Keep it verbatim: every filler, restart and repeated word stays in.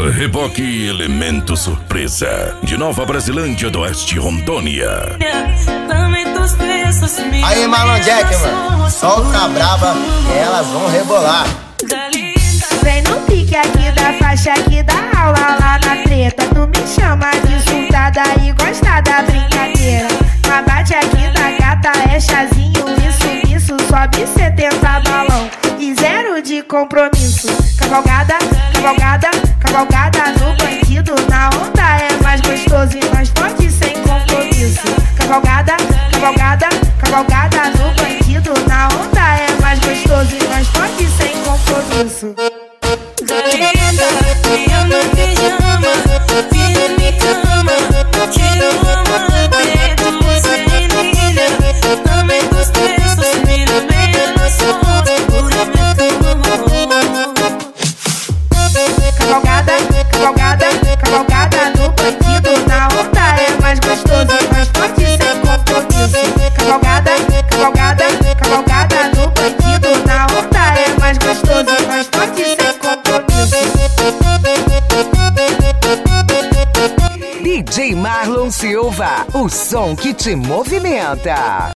Reboque e Elemento Surpresa. De Nova Brasilândia do Oeste, Rondônia. Aí, Marlon Jack, mano. Solta braba e elas vão rebolar. Vem no pique aqui da faixa aqui da aula lá na treta. Tu me chama de surtada e gosta da brincadeira. Mas bate aqui da gata é chazinho, isso, isso. Sobe setenta balão e zero de compromisso. Cavalgada, cavalgada, cavalgada no bandido. Na onda é mais gostoso e nós pode sem compromisso. Cavalgada, cavalgada, cavalgada no bandido. Na onda é mais gostoso e nós pode sem compromisso. Linda, me ama, pijama, vira me cama, tira uma dentro, você menina, também dos preços, mira bem a nossa pura Cavalgada, cavalgada, cavalgada no bandido. Na onda é mais gostoso e nós pode sem compromisso. Cavalgada, cavalgada, cavalgada no bandido. Na onda é mais gostoso e nós pode sem compromisso. D J Marlon Silva, o som que te movimenta.